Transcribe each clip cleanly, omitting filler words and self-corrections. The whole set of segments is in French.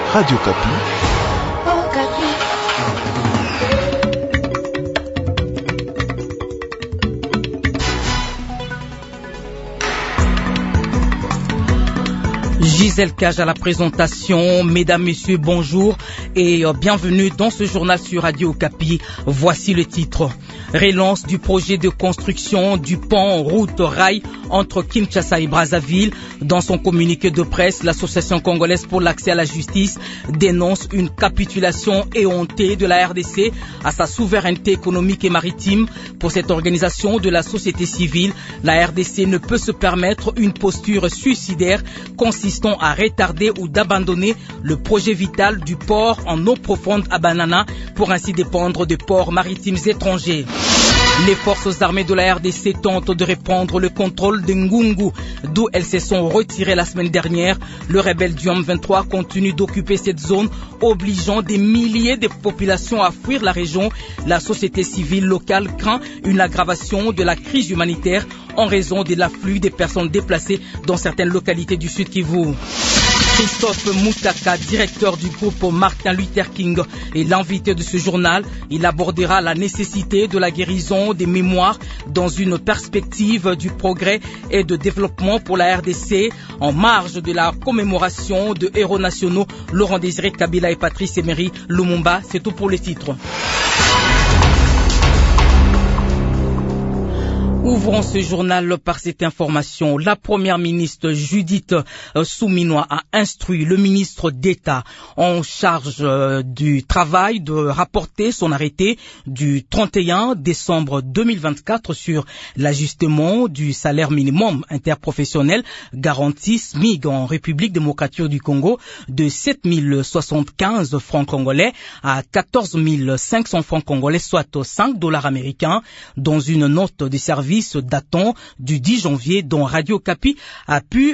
Radio Kapi. Gisèle Cage à la présentation. Mesdames, Messieurs, bonjour et bienvenue dans ce journal sur Radio Kapi. Voici le titre. Relance du projet de construction du pont route-rail entre Kinshasa et Brazzaville. Dans son communiqué de presse, l'Association congolaise pour l'accès à la justice dénonce une capitulation éhontée de la RDC à sa souveraineté économique et maritime. Pour cette organisation de la société civile, la RDC ne peut se permettre une posture suicidaire consistant à retarder ou d'abandonner le projet vital du port en eau profonde à Banana pour ainsi dépendre de ports maritimes étrangers. Les forces armées de la RDC tentent de reprendre le contrôle de Ngungu, d'où elles se sont retirées la semaine dernière. Le rebelle du M23 continue d'occuper cette zone, obligeant des milliers de populations à fuir la région. La société civile locale craint une aggravation de la crise humanitaire en raison de l'afflux des personnes déplacées dans certaines localités du Sud Kivu. Christophe Moutaka, directeur du groupe Martin Luther King, est l'invité de ce journal. Il abordera la nécessité de la guérison des mémoires dans une perspective du progrès et de développement pour la RDC en marge de la commémoration de héros nationaux Laurent Désiré Kabila et Patrice Emery Lumumba. C'est tout pour les titres. Ouvrons ce journal par cette information. La première ministre Judith Suminwa a instruit le ministre d'État en charge du travail de rapporter son arrêté du 31 décembre 2024 sur l'ajustement du salaire minimum interprofessionnel garanti SMIC en République démocratique du Congo de 7 075 francs congolais à 14 500 francs congolais, soit 5 dollars américains, dans une note de service datant du 10 janvier dont Radio Kapi a pu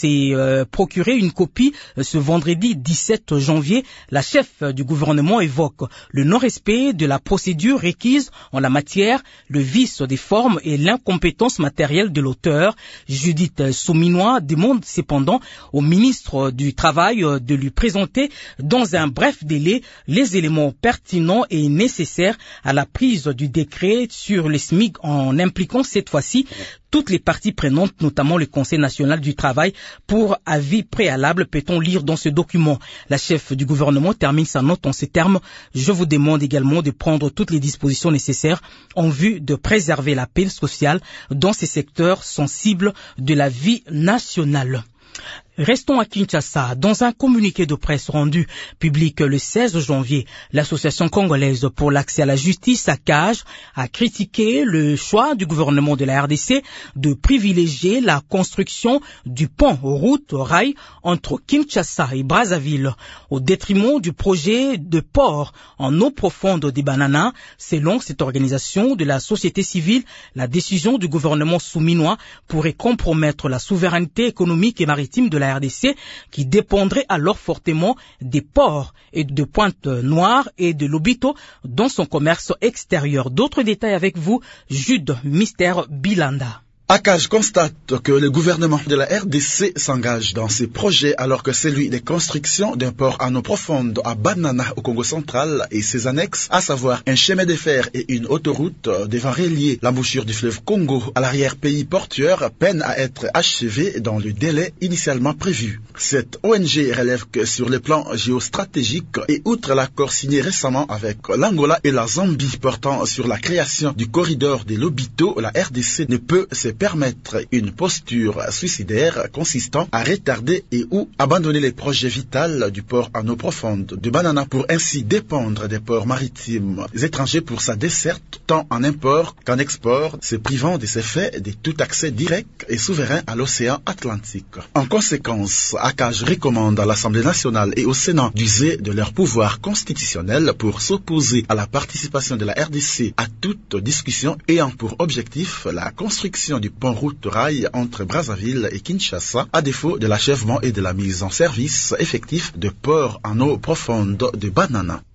procurer une copie ce vendredi 17 janvier. La chef du gouvernement évoque le non-respect de la procédure requise en la matière, le vice des formes et l'incompétence matérielle de l'auteur. Judith Suminwa demande cependant au ministre du Travail de lui présenter dans un bref délai les éléments pertinents et nécessaires à la prise du décret sur les SMIC en impliquant cette fois-ci toutes les parties prenantes, notamment le Conseil national du travail, pour avis préalable, peut-on lire dans ce document. La chef du gouvernement termine sa note en ces termes. Je vous demande également de prendre toutes les dispositions nécessaires en vue de préserver la paix sociale dans ces secteurs sensibles de la vie nationale. Restons à Kinshasa. Dans un communiqué de presse rendu public le 16 janvier, l'Association congolaise pour l'accès à la justice, ACAJ, a critiqué le choix du gouvernement de la RDC de privilégier la construction du pont route-rail entre Kinshasa et Brazzaville au détriment du projet de port en eau profonde des Bananas. Selon cette organisation de la société civile, la décision du gouvernement souminois pourrait compromettre la souveraineté économique et maritime de la RDC qui dépendrait alors fortement des ports et de Pointe-Noire et de Lobito dans son commerce extérieur. D'autres détails avec vous, Jude Mystère Bilanda. ACAJ constate que le gouvernement de la RDC s'engage dans ces projets alors que celui des constructions d'un port en eau profonde à Banana au Congo central et ses annexes, à savoir un chemin de fer et une autoroute devant relier l'embouchure du fleuve Congo à l'arrière-pays portuaire, peine à être achevée dans le délai initialement prévu. Cette ONG relève que sur le plan géostratégique et outre l'accord signé récemment avec l'Angola et la Zambie portant sur la création du corridor des Lobito, la RDC ne peut se permettre une posture suicidaire consistant à retarder et ou abandonner les projets vitaux du port en eau profonde de Banana pour ainsi dépendre des ports maritimes étrangers pour sa desserte tant en import qu'en export, se privant de ses faits de tout accès direct et souverain à l'océan Atlantique. En conséquence, ACAJ recommande à l'Assemblée nationale et au Sénat d'user de leur pouvoir constitutionnel pour s'opposer à la participation de la RDC à toute discussion ayant pour objectif la construction du pont route-rail entre Brazzaville et Kinshasa, à défaut de l'achèvement et de la mise en service effectif de ports en eau profonde de Banana.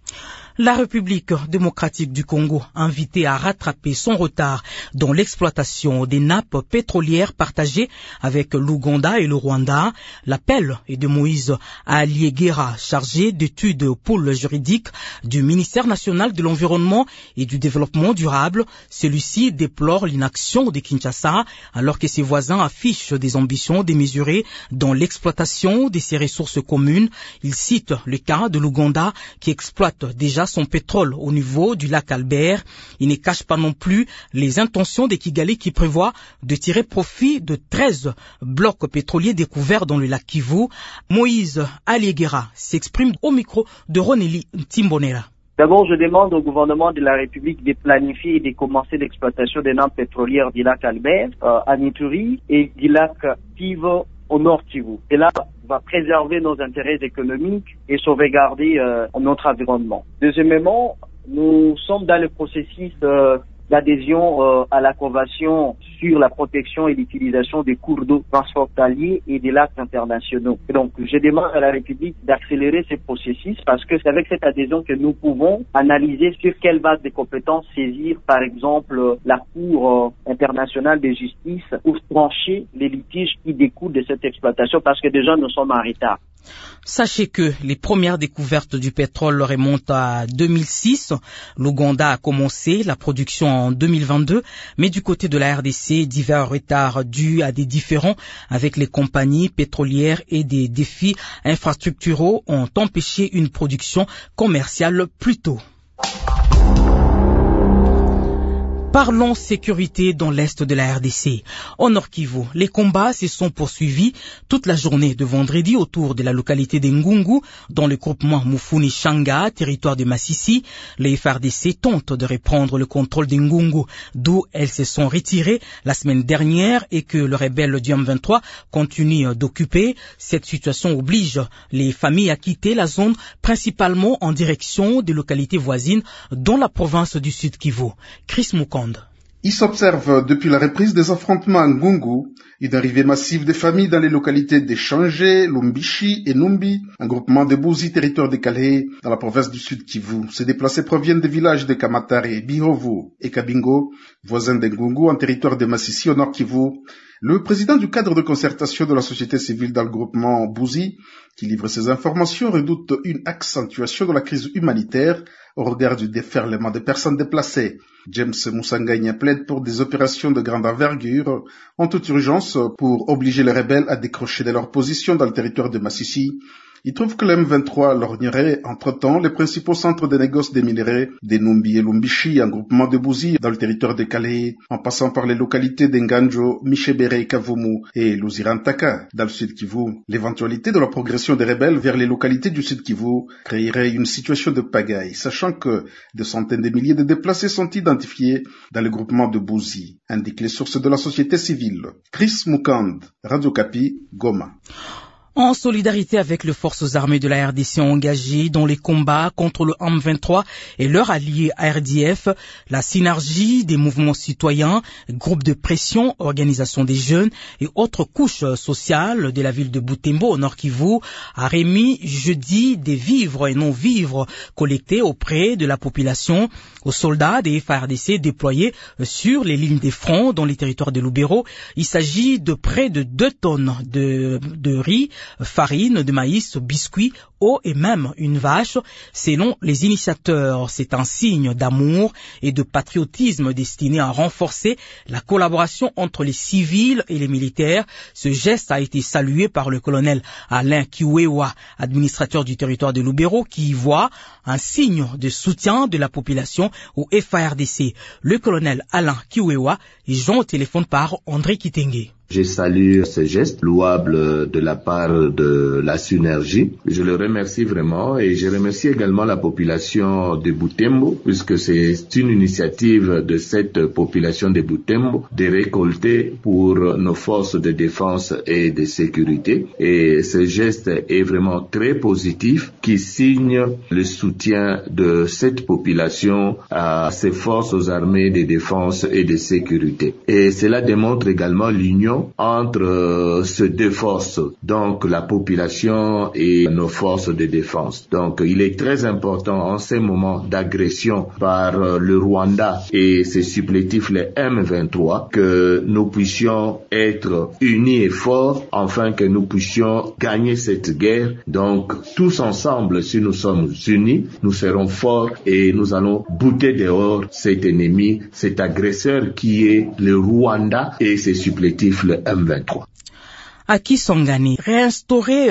La République démocratique du Congo, invitée à rattraper son retard dans l'exploitation des nappes pétrolières partagées avec l'Ouganda et le Rwanda. L'appel est de Moïse Aliéguera, chargé d'études au pôle juridique du ministère national de l'Environnement et du Développement durable. Celui-ci déplore l'inaction de Kinshasa alors que ses voisins affichent des ambitions démesurées dans l'exploitation de ces ressources communes. Il cite le cas de l'Ouganda qui exploite déjà son pétrole au niveau du lac Albert. Il ne cache pas non plus les intentions de Kigali qui prévoit de tirer profit de 13 blocs pétroliers découverts dans le lac Kivu. Moïse Aliéguera s'exprime au micro de Roneli Timbonera. D'abord, je demande au gouvernement de la République de planifier et de commencer l'exploitation des nappes pétrolières du lac Albert à Ituri et du lac Kivu au nord Kivu. Et là, va préserver nos intérêts économiques et sauvegarder notre environnement. Deuxièmement, nous sommes dans le processus d'adhésion à la Convention sur la protection et l'utilisation des cours d'eau transfrontaliers et des lacs internationaux. Et donc, je demande à la République d'accélérer ce processus parce que c'est avec cette adhésion que nous pouvons analyser sur quelle base de compétences saisir, par exemple, la Cour internationale de justice pour trancher les litiges qui découlent de cette exploitation parce que déjà nous sommes en retard. Sachez que les premières découvertes du pétrole remontent à 2006. L'Ouganda a commencé la production en 2022, mais du côté de la RDC, divers retards dus à des différends avec les compagnies pétrolières et des défis infrastructuraux ont empêché une production commerciale plus tôt. Parlons sécurité dans l'est de la RDC. Au Nord Kivu, les combats se sont poursuivis toute la journée de vendredi autour de la localité de Ngungu, dans le groupement Mufuni-Shanga, territoire de Massissi. Les FARDC tentent de reprendre le contrôle de Ngungu, d'où elles se sont retirées la semaine dernière et que le rebelle du M23 continue d'occuper. Cette situation oblige les familles à quitter la zone, principalement en direction des localités voisines, dont la province du Sud Kivu. Chris Moukan. Il s'observe depuis la reprise des affrontements à Ngungu une arrivée massive des familles dans les localités de Changé, Lumbishi et Numbi, un groupement de Bouzi, territoire de Calais, dans la province du Sud Kivu. Ces déplacés proviennent des villages de Kamatare, Bihovu et Kabingo, voisins de Ngungu en territoire de Massissi au Nord Kivu. Le président du cadre de concertation de la société civile dans le groupement Bouzi, qui livre ces informations, redoute une accentuation de la crise humanitaire au regard du déferlement des personnes déplacées. James Musanganya plaide pour des opérations de grande envergure en toute urgence pour obliger les rebelles à décrocher de leur position dans le territoire de Massissi. Il trouve que le M23 lorgnerait entre-temps les principaux centres de négoce des minerais des Numbi et Lumbishi, un groupement de Bouzi dans le territoire de Calais, en passant par les localités d'Enganjo, Michebere, Kavumu et Luzirantaka dans le Sud Kivu. L'éventualité de la progression des rebelles vers les localités du Sud Kivu créerait une situation de pagaille, sachant que des centaines de milliers de déplacés sont identifiés dans le groupement de Bouzi, indiquent les sources de la société civile. Chris Mukand, Radio Kapi, Goma. En solidarité avec les forces armées de la RDC engagées dans les combats contre le M23 et leur allié RDF, la synergie des mouvements citoyens, groupes de pression, organisations des jeunes et autres couches sociales de la ville de Butembo au Nord Kivu a remis jeudi des vivres et non-vivres collectés auprès de la population aux soldats des FARDC déployés sur les lignes des fronts dans les territoires de Lubero. Il s'agit de près de 2 tonnes de riz, farine, de maïs, biscuits, eau et même une vache. Selon les initiateurs, c'est un signe d'amour et de patriotisme destiné à renforcer la collaboration entre les civils et les militaires. Ce geste a été salué par le colonel Alain Kiwewa, administrateur du territoire de Lubero, qui y voit un signe de soutien de la population au FARDC. Le colonel Alain Kiwewa est joint au téléphone par André Kitenge. Je salue ce geste louable de la part de la synergie. Je le remercie vraiment et je remercie également la population de Butembo puisque c'est une initiative de cette population de Butembo de récolter pour nos forces de défense et de sécurité. Et ce geste est vraiment très positif qui signe le soutien de cette population à ces forces armées de défense et de sécurité. Et cela démontre également l'union cohésion entre ces deux forces, donc la population et nos forces de défense. Donc il est très important en ces moments d'agression par le Rwanda et ses supplétifs, les M23, que nous puissions être unis et forts afin que nous puissions gagner cette guerre. Donc tous ensemble, si nous sommes unis, nous serons forts et nous allons bouter dehors cet ennemi, cet agresseur qui est le Rwanda et ses supplétifs, le M23. À Kisangani, réinstaurer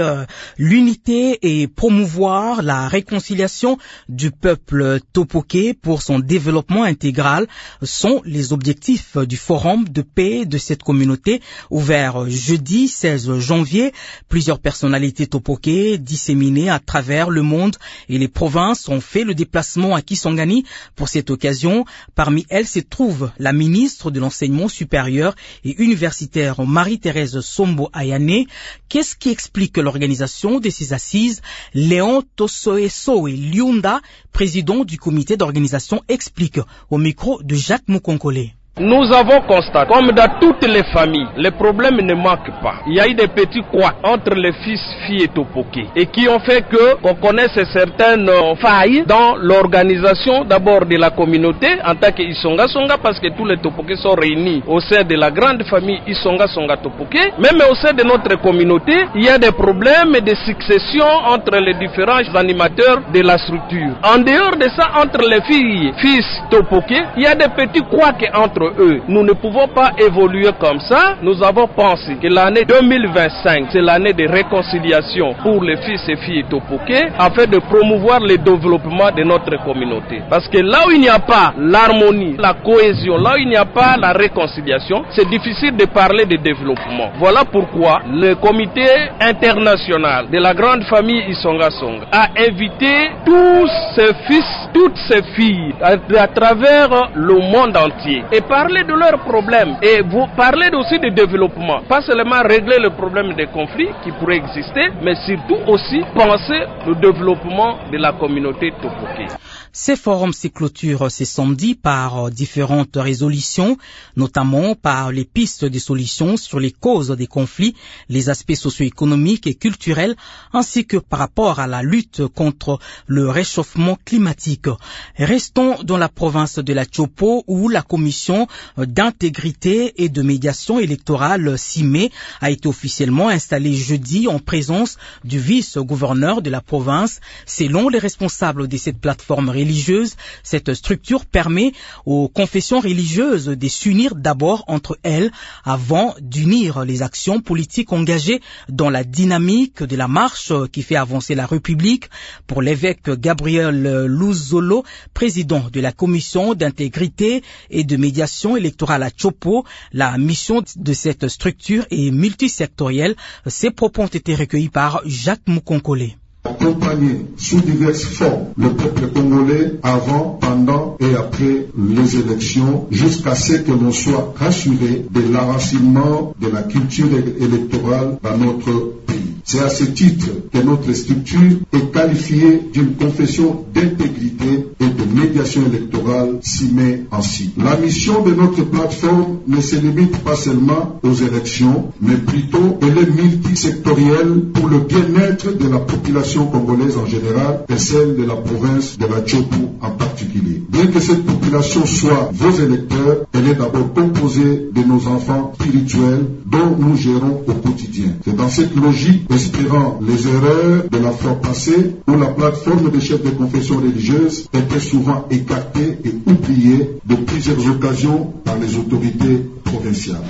l'unité et promouvoir la réconciliation du peuple Topoké pour son développement intégral sont les objectifs du forum de paix de cette communauté ouvert jeudi 16 janvier. Plusieurs personnalités Topoké disséminées à travers le monde et les provinces ont fait le déplacement à Kisangani pour cette occasion. Parmi elles se trouve la ministre de l'Enseignement supérieur et universitaire Marie-Thérèse Sombo Ayane. Qu'est-ce qui explique l'organisation de ces assises? Léon Tosoesoe Liunda, président du comité d'organisation, explique au micro de Jacques Mukonkole. Nous avons constaté, comme dans toutes les familles, les problèmes ne manquent pas. Il y a eu des petits couacs entre les fils, filles et Topoké, et qui ont fait qu'on connaisse certaines failles dans l'organisation d'abord de la communauté en tant que Isonga Songa, parce que tous les Topoké sont réunis au sein de la grande famille Isonga Songa Topoké. Même au sein de notre communauté, il y a des problèmes de succession entre les différents animateurs de la structure. En dehors de ça, entre les filles, fils Topoké, il y a des petits couacs entre eux. Nous ne pouvons pas évoluer comme ça. Nous avons pensé que l'année 2025, c'est l'année de réconciliation pour les fils et filles Topoké, afin de promouvoir le développement de notre communauté. Parce que là où il n'y a pas l'harmonie, la cohésion, là où il n'y a pas la réconciliation, c'est difficile de parler de développement. Voilà pourquoi le comité international de la grande famille Isonga Songa a invité tous ses fils, toutes ses filles à travers le monde entier et parler de leurs problèmes et vous parler aussi de développement. Pas seulement régler le problème des conflits qui pourraient exister, mais surtout aussi penser le développement de la communauté Topoké. Ces forums se clôturent ce samedi par différentes résolutions, notamment par les pistes de solutions sur les causes des conflits, les aspects socio-économiques et culturels, ainsi que par rapport à la lutte contre le réchauffement climatique. Restons dans la province de la Chopo où la commission d'intégrité et de médiation électorale CIME a été officiellement installée jeudi en présence du vice-gouverneur de la province. Selon les responsables de cette plateforme religieuse, cette structure permet aux confessions religieuses de s'unir d'abord entre elles avant d'unir les actions politiques engagées dans la dynamique de la marche qui fait avancer la République. Pour l'évêque Gabriel Luzolo, président de la commission d'intégrité et de médiation électorale à Chopo, la mission de cette structure est multisectorielle. Ces propos ont été recueillis par Jacques Mukonkole. Accompagner sous diverses formes le peuple congolais avant, pendant et après les élections jusqu'à ce que l'on soit rassuré de l'enracinement de la culture électorale dans notre pays. C'est à ce titre que notre structure est qualifiée d'une confession d'intégrité et de médiation électorale CIME en cible. La mission de notre plateforme ne se limite pas seulement aux élections, mais plutôt elle est multisectorielle pour le bien-être de la population congolaise en général et celle de la province de la Chopo en particulier. Bien que cette population soit vos électeurs, elle est d'abord composée de nos enfants spirituels dont nous gérons au quotidien. C'est dans cette logique, espérant les erreurs de la fois passée, où la plateforme des chefs de confession religieuse était souvent écartée et oubliée de plusieurs occasions par les autorités provinciales.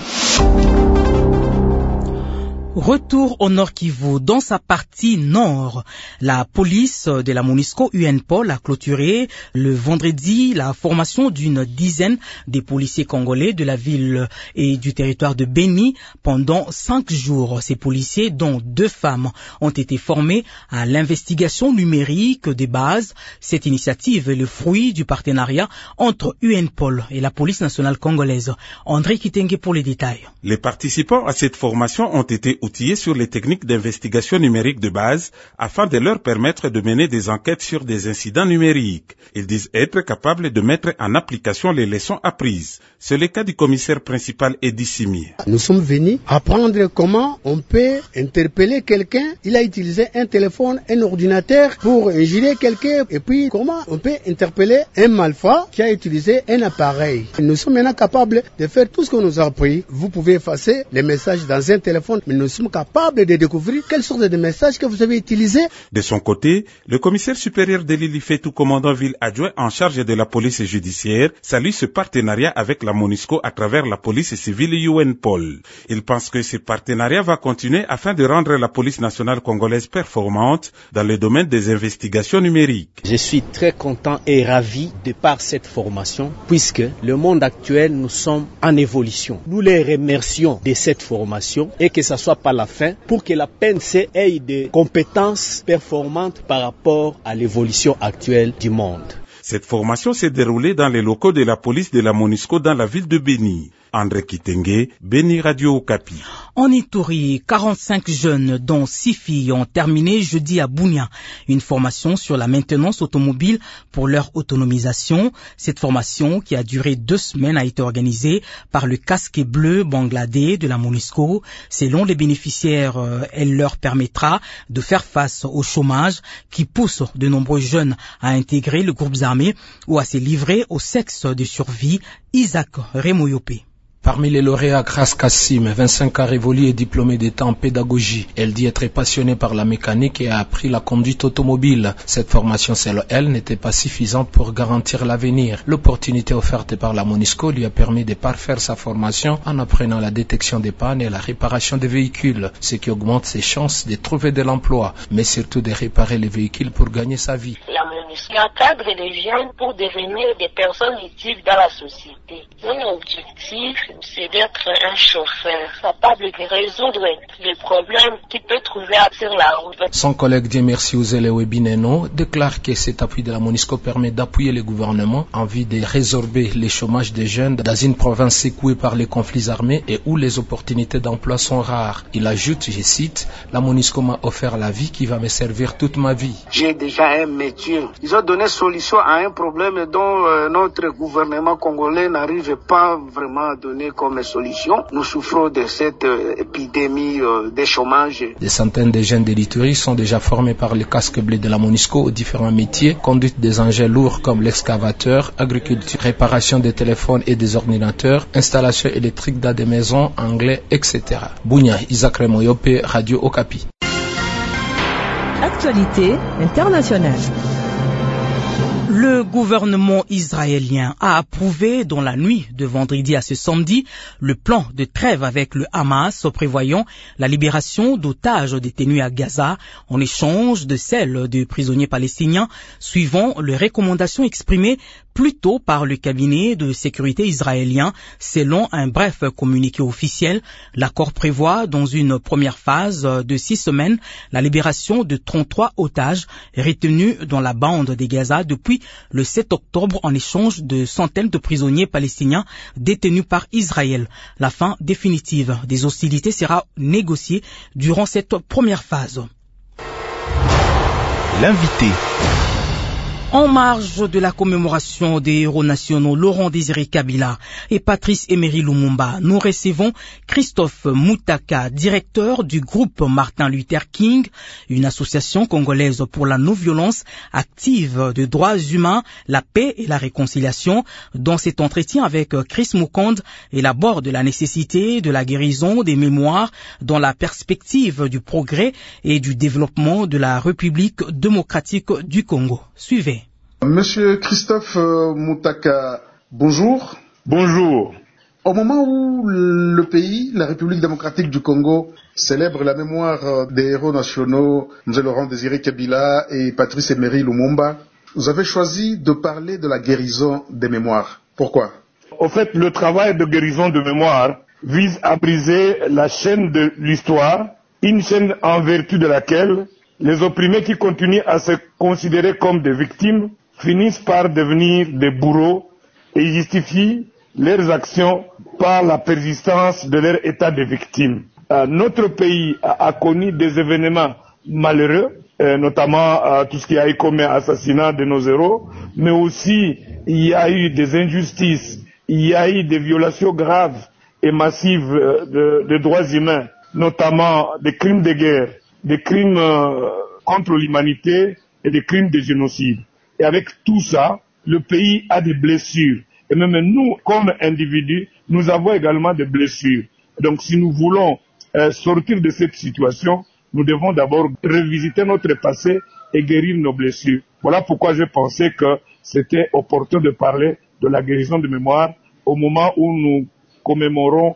Retour au Nord Kivu. Dans sa partie nord, la police de la MONUSCO UNPOL a clôturé le vendredi la formation d'une dizaine des policiers congolais de la ville et du territoire de Beni pendant 5 jours. Ces policiers, dont 2 femmes, ont été formés à l'investigation numérique des bases. Cette initiative est le fruit du partenariat entre UNPOL et la police nationale congolaise. André Kitenge pour les détails. Les participants à cette formation ont été outillés sur les techniques d'investigation numérique de base afin de leur permettre de mener des enquêtes sur des incidents numériques. Ils disent être capables de mettre en application les leçons apprises. C'est le cas du commissaire principal Edi Simi. Nous sommes venus apprendre comment on peut interpeller quelqu'un. Il a utilisé un téléphone, un ordinateur pour injurer quelqu'un. Et puis comment on peut interpeller un malfrat qui a utilisé un appareil. Nous sommes maintenant capables de faire tout ce qu'on nous a appris. Vous pouvez effacer les messages dans un téléphone, mais nous sommes capables de découvrir quelle sorte de messages que vous avez utilisés. De son côté, le commissaire supérieur de l'Ilifetou, commandant ville adjoint en charge de la police judiciaire, salue ce partenariat avec la MONUSCO à travers la police civile UNPOL. Il pense que ce partenariat va continuer afin de rendre la police nationale congolaise performante dans le domaine des investigations numériques. Je suis très content et ravi de par cette formation, puisque le monde actuel, nous sommes en évolution. Nous les remercions de cette formation et que ça soit pas la fin pour que la PNC ait des compétences performantes par rapport à l'évolution actuelle du monde. Cette formation s'est déroulée dans les locaux de la police de la MONUSCO dans la ville de Béni. André Kitenge, Béni Radio Okapi. En Ituri, 45 jeunes, dont 6 filles, ont terminé jeudi à Bunia une formation sur la maintenance automobile pour leur autonomisation. Cette formation, qui a duré 2 semaines, a été organisée par le casque bleu bangladais de la MONUSCO. Selon les bénéficiaires, elle leur permettra de faire face au chômage qui pousse de nombreux jeunes à intégrer les groupes armés ou à se livrer au sexe de survie. Isaac Remoyopé. Parmi les lauréats, Grace Kassim, 25 ans, révolue et diplômée d'État en pédagogie. Elle dit être passionnée par la mécanique et a appris la conduite automobile. Cette formation, selon elle, n'était pas suffisante pour garantir l'avenir. L'opportunité offerte par la MONUSCO lui a permis de parfaire sa formation en apprenant la détection des pannes et la réparation des véhicules, ce qui augmente ses chances de trouver de l'emploi, mais surtout de réparer les véhicules pour gagner sa vie. La MONUSCO encadre les jeunes pour devenir des personnes utiles dans la société. Mon objectif, c'est d'être un chauffeur capable de résoudre les problèmes qu'il peut trouver sur la route. Son collègue Diemersi Ouzelewe Bineno déclare que cet appui de la MONUSCO permet d'appuyer le gouvernement en vue de résorber le chômage des jeunes dans une province secouée par les conflits armés et où les opportunités d'emploi sont rares. Il ajoute, je cite, « La MONUSCO m'a offert la vie qui va me servir toute ma vie. J'ai déjà un métier. Ils ont donné solution à un problème dont notre gouvernement congolais n'arrive pas vraiment à donner comme solution. Nous souffrons de cette épidémie de chômage. » Des centaines de jeunes de l'Ituri sont déjà formés par le casque bleu de la MONUSCO aux différents métiers, conduite des engins lourds comme l'excavateur, agriculture, réparation des téléphones et des ordinateurs, installation électrique dans des maisons, anglais, etc. Bunia, Isaac Remoyope, Radio Okapi. Actualité internationale. Le gouvernement israélien a approuvé dans la nuit de vendredi à ce samedi le plan de trêve avec le Hamas prévoyant la libération d'otages détenus à Gaza en échange de celles de prisonniers palestiniens suivant les recommandations exprimées plus tôt par le cabinet de sécurité israélien. Selon un bref communiqué officiel, l'accord prévoit dans une première phase de 6 semaines la libération de 33 otages retenus dans la bande de Gaza depuis le 7 octobre en échange de centaines de prisonniers palestiniens détenus par Israël. La fin définitive des hostilités sera négociée durant cette première phase. L'invité. En marge de la commémoration des héros nationaux Laurent Désiré Kabila et Patrice Emery Lumumba, nous recevons Christophe Moutaka, directeur du groupe Martin Luther King, une association congolaise pour la non-violence active de droits humains, la paix et la réconciliation. Dans cet entretien avec Chris Mukonde, il aborde la nécessité de la guérison des mémoires dans la perspective du progrès et du développement de la République démocratique du Congo. Suivez. Monsieur Christophe Moutaka, bonjour. Bonjour. Au moment où le pays, la République démocratique du Congo, célèbre la mémoire des héros nationaux, M. Laurent Désiré Kabila et Patrice Emery Lumumba, vous avez choisi de parler de la guérison des mémoires. Pourquoi? Au fait, le travail de guérison de mémoire vise à briser la chaîne de l'histoire, une chaîne en vertu de laquelle les opprimés qui continuent à se considérer comme des victimes finissent par devenir des bourreaux et justifient leurs actions par la persistance de leur état de victime. notre pays a connu des événements malheureux, notamment tout ce qui a eu comme assassinat de nos héros, mais aussi il y a eu des injustices, il y a eu des violations graves et massives de droits humains, notamment des crimes de guerre, des crimes contre l'humanité et des crimes de génocide. Et avec tout ça, le pays a des blessures. Et même nous, comme individus, nous avons également des blessures. Donc si nous voulons sortir de cette situation, nous devons d'abord revisiter notre passé et guérir nos blessures. Voilà pourquoi j'ai pensé que c'était opportun de parler de la guérison de mémoire au moment où nous commémorons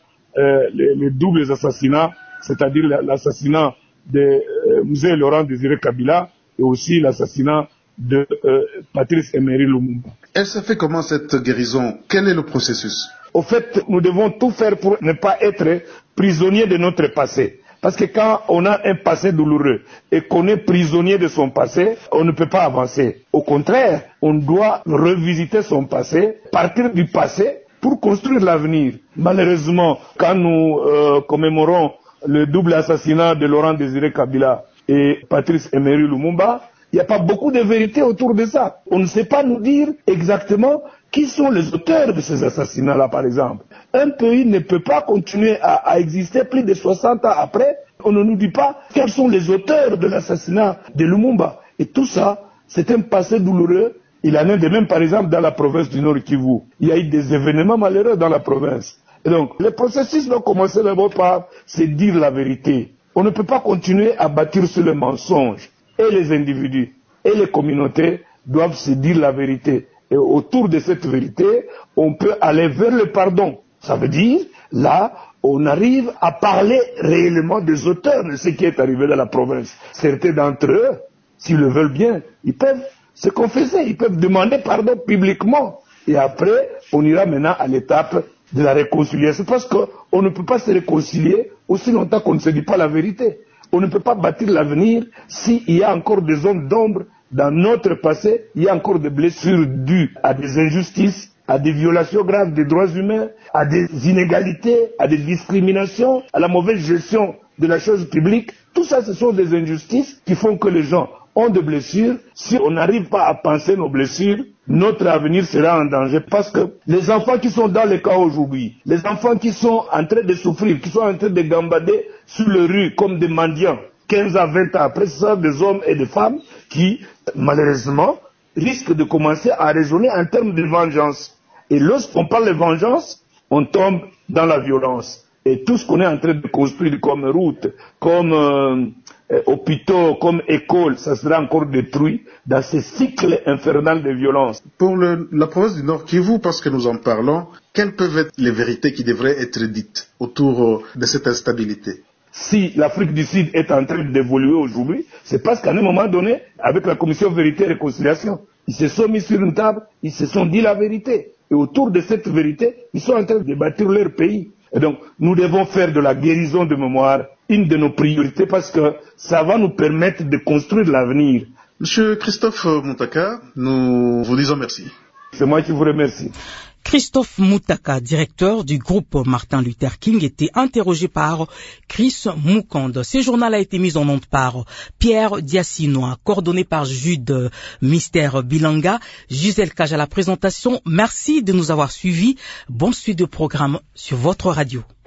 les doubles assassinats, c'est-à-dire l'assassinat de Mzee Laurent Désiré Kabila et aussi l'assassinat de Patrice Emery Lumumba. Elle se fait comment cette guérison? Quel est le processus? Au fait, nous devons tout faire pour ne pas être prisonniers de notre passé. Parce que quand on a un passé douloureux et qu'on est prisonnier de son passé, on ne peut pas avancer. Au contraire, on doit revisiter son passé, partir du passé pour construire l'avenir. Malheureusement, quand nous commémorons le double assassinat de Laurent Désiré Kabila et Patrice Emery Lumumba, il n'y a pas beaucoup de vérité autour de ça. On ne sait pas nous dire exactement qui sont les auteurs de ces assassinats-là, par exemple. Un pays ne peut pas continuer à exister plus de 60 ans après. On ne nous dit pas quels sont les auteurs de l'assassinat de Lumumba. Et tout ça, c'est un passé douloureux. Il en est de même, par exemple, dans la province du Nord Kivu. Il y a eu des événements malheureux dans la province. Et donc, le processus doit commencer d'abord par se dire la vérité. On ne peut pas continuer à bâtir sur le mensonge. Et les individus et les communautés doivent se dire la vérité. Et autour de cette vérité, on peut aller vers le pardon. Ça veut dire, là, on arrive à parler réellement des auteurs de ce qui est arrivé dans la province. Certains d'entre eux, s'ils le veulent bien, ils peuvent se confesser, ils peuvent demander pardon publiquement. Et après, on ira maintenant à l'étape de la réconciliation. Parce qu'on ne peut pas se réconcilier aussi longtemps qu'on ne se dit pas la vérité. On ne peut pas bâtir l'avenir s'il y a encore des zones d'ombre dans notre passé, il y a encore des blessures dues à des injustices, à des violations graves des droits humains, à des inégalités, à des discriminations, à la mauvaise gestion de la chose publique. Tout ça, ce sont des injustices qui font que les gens ont des blessures. Si on n'arrive pas à penser nos blessures, notre avenir sera en danger. Parce que les enfants qui sont dans les camps aujourd'hui, les enfants qui sont en train de souffrir, qui sont en train de gambader sur les rues comme des mendiants, 15 à 20 ans après, ce sont des hommes et des femmes qui, malheureusement, risquent de commencer à raisonner en termes de vengeance. Et lorsqu'on parle de vengeance, on tombe dans la violence. Et tout ce qu'on est en train de construire comme route, comme hôpitaux, comme écoles, ça sera encore détruit dans ce cycle infernal de violence. Pour la province du Nord Kivu, parce que nous en parlons, quelles peuvent être les vérités qui devraient être dites autour de cette instabilité? Si l'Afrique du Sud est en train d'évoluer aujourd'hui, c'est parce qu'à un moment donné, avec la commission Vérité et Réconciliation, ils se sont mis sur une table, ils se sont dit la vérité. Et autour de cette vérité, ils sont en train de bâtir leur pays. Et donc, nous devons faire de la guérison de mémoire une de nos priorités parce que ça va nous permettre de construire l'avenir. Monsieur Christophe Moutaka, nous vous disons merci. C'est moi qui vous remercie. Christophe Moutaka, directeur du groupe Martin Luther King, était interrogé par Chris Mukande. Ce journal a été mis en onde par Pierre Diacinois, coordonné par Jude Mystère Bilanga, Gisèle Cage à la présentation. Merci de nous avoir suivis. Bonne suite de programme sur votre radio.